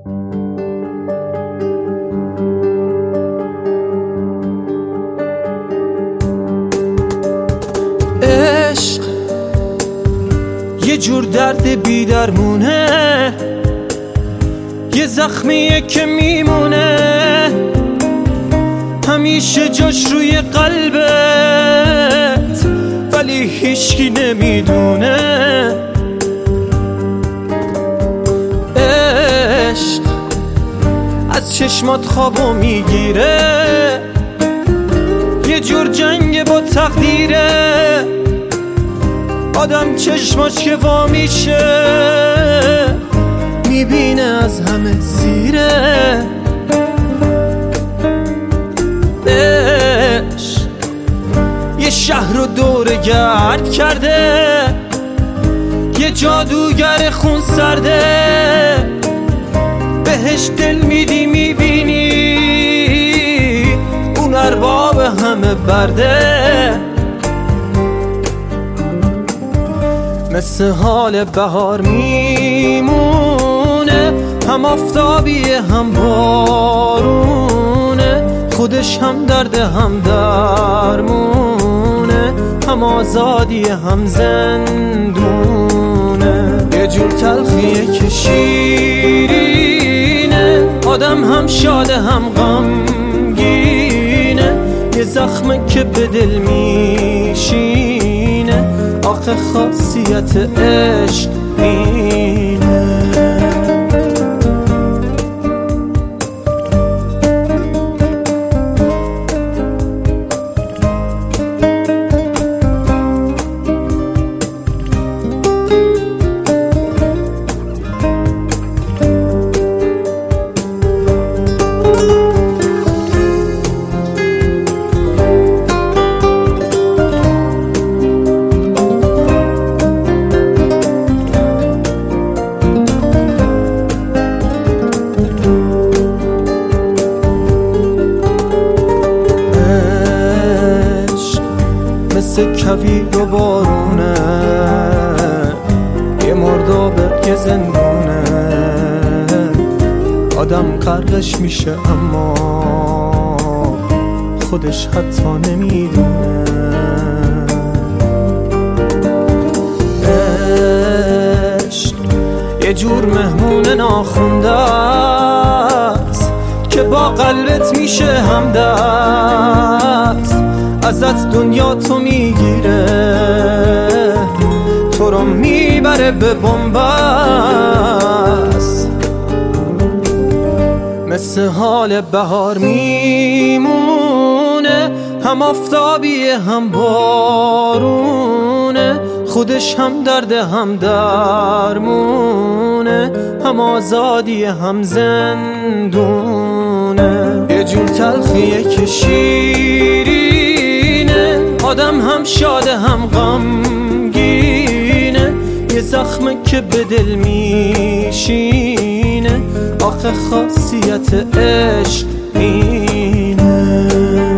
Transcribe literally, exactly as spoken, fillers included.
عشق یه جور درد بی درمونه، یه زخمیه که میمونه همیشه جاش روی قلبت، ولی هیچکی نمیدونه. عشق از چشمات خوابو میگیره، یه جور جنگ با تقدیره. آدم چشماش که وا میشه میبینه از همه زیره. عشق یه شهر رو دور گرد کرده، یه جادوگر خون سرده. بهش دل میدی میبینی اون ارباب همه برده. مثل حال بهار میمونه، هم آفتابیه هم بارونه. خودش هم درده هم درمونه، هم آزادیه هم زندونه. یه جور تلخیه که شیرینه، آدم هم شاده هم غمگینه. یه زخمه که به دل میشینه، آخه خاصیت عشق اینه. مثل کویر و بارونه، یه مردابه که زندونه. آدم غرقش میشه اما خودش حتی نمیدونه. عشق یه جور مهمون ناخونده است که با قلبت میشه همدست. ازت دنیا تو میگیره، تو رو میبره به بن‌بست. مثل حال بهار میمونه، هم آفتابیه هم بارونه. خودش هم درده هم درمونه، هم آزادیه هم زندونه. یه جور تلخیه که شیرینه، آدم هم شاده هم غمگینه. یه زخمه که به دل میشینه، آخه خاصیت عشق اینه.